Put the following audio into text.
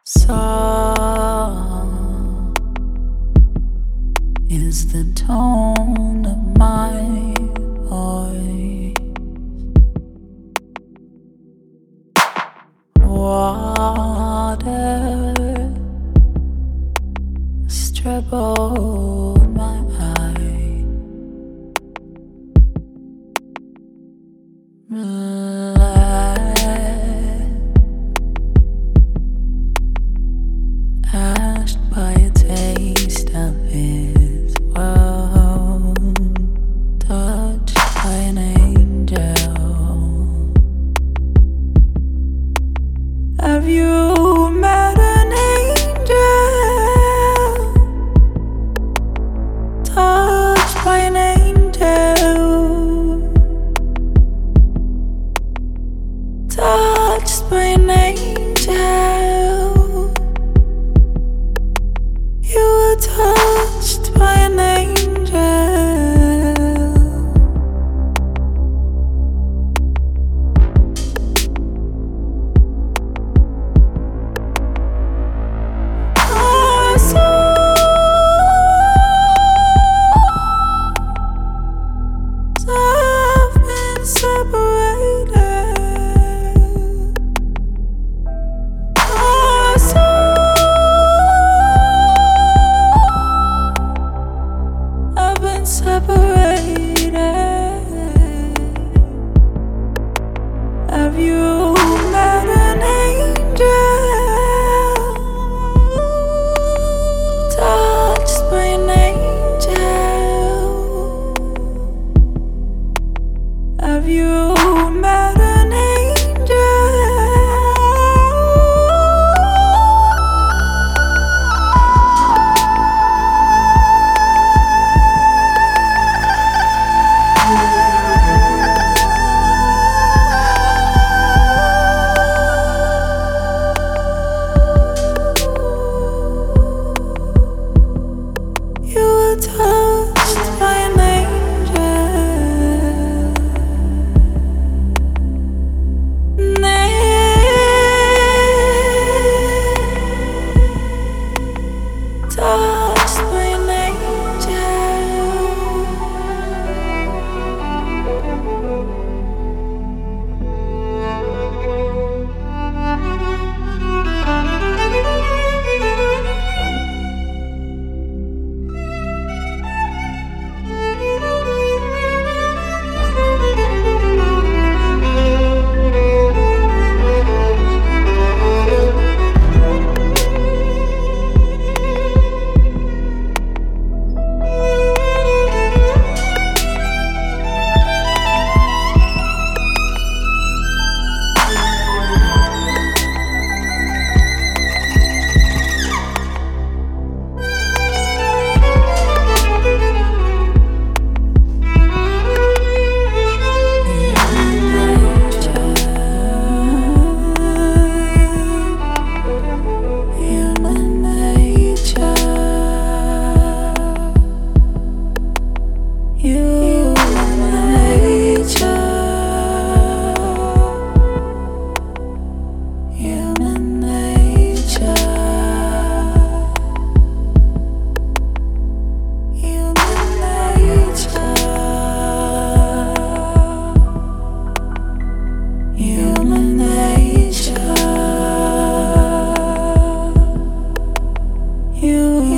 Song is the tone of my voice. Water has troubled my eye. Asked by a taste of his world, touched by an angel. Have you met an angel? Touched by an angel. Touched by an angel. You were touched by an angel. Our souls have been separated. Our I've been separated. Have you met an angel? Touched by an angel. Have you met an angel? You were touched by an angel. Touched by an you